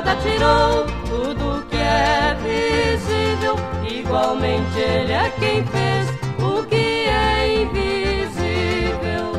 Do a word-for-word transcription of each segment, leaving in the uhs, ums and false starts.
nada tirou, tudo que é visível, igualmente Ele é quem fez o que é invisível.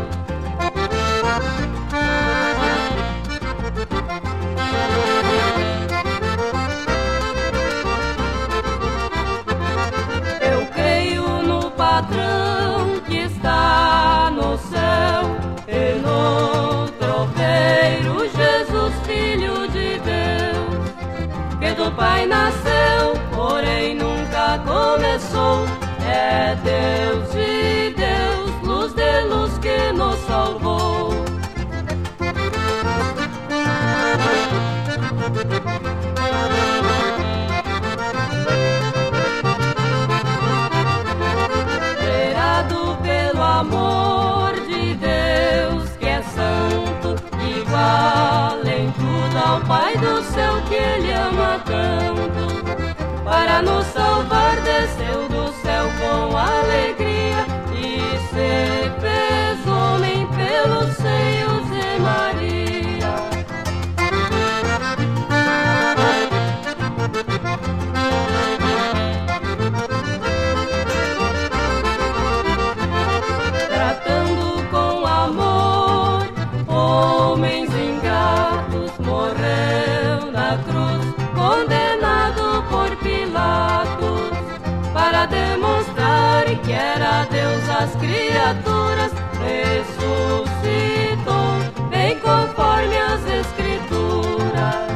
Eu creio no Patrão que está no céu e no tropeiro Jesus, Filho de Deus, que do Pai nasceu, porém nunca começou. É Deus de Deus, luz de luz que nos salvou. Gerado pelo amor de Deus que é santo, igual em tudo ao Pai do céu que Ele ama tanto, para nos salvar desceu do céu com alegria e se fez homem pelos seios de Maria. Tratando com amor homens ingratos, morreu na cruz, condenado por Pilatos, para demonstrar que era Deus às criaturas, ressuscitou, bem conforme as Escrituras.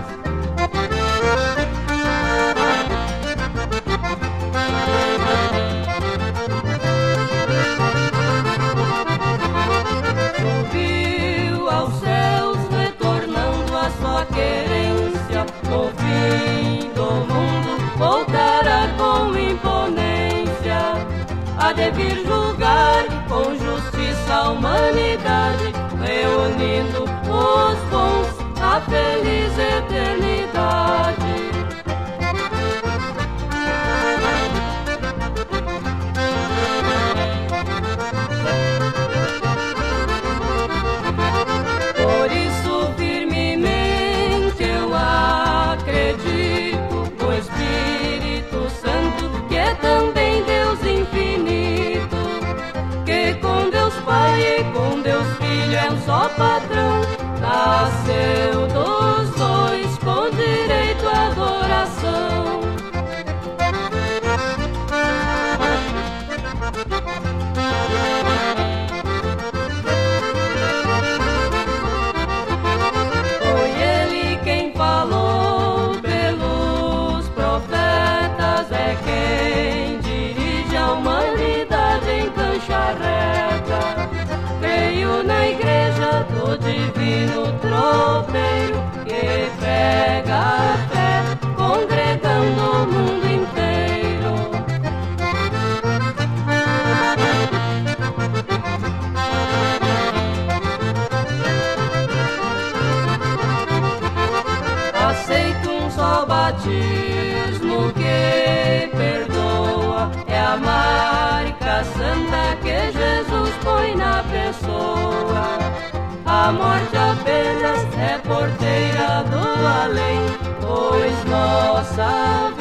Subiu aos céus, retornando a sua querência, no fim do mundo voltará com imponência, a devir julgar com justiça a humanidade, reunindo os bons à feliz eternidade. Por isso firmemente eu acredito no Espírito Santo, que é também Deus infinito, que com Deus Pai e com Deus Filho é um só patrão, nasceu dos dois com direito à adoração. Foi Ele quem falou pelos profetas, é quem dirige a humanidade em cancha reta. Creio na igreja do divino tropeiro, que prega a fé, congregando o mundo inteiro. Aceito um só batismo que perdoa, é a marca santa que Jesus põe na pessoa. A morte apenas é porteira do além, pois nossa